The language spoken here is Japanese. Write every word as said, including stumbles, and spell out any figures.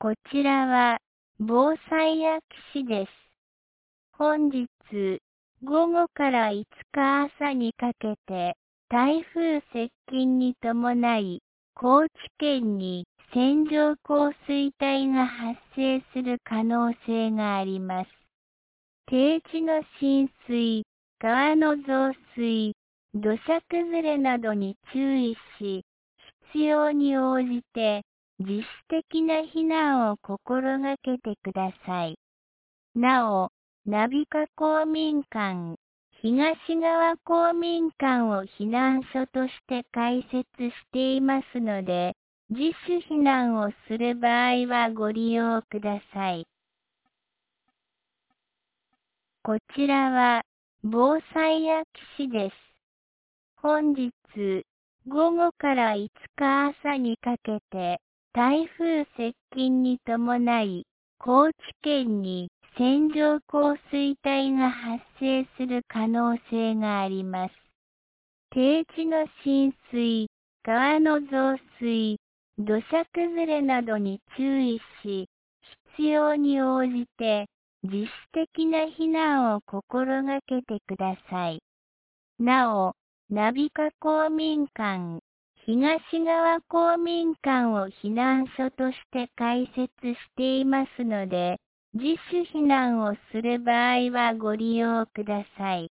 こちらは防災薬師です。本日午後からいつか朝にかけて台風接近に伴い高知県に線状降水帯が発生する可能性があります。低地の浸水、川の増水、土砂崩れなどに注意し、必要に応じて自主的な避難を心がけてください。なお、ナビカ公民館、東側公民館を避難所として開設していますので、自主避難をする場合はご利用ください。こちらは防災薬師です。本日午後からいつか朝にかけて台風接近に伴い高知県に線状降水帯が発生する可能性があります。低地の浸水、川の増水、土砂崩れなどに注意し、必要に応じて自主的な避難を心がけてください。なお、ナビカ公民館、東側公民館を避難所として開設していますので、自主避難をする場合はご利用ください。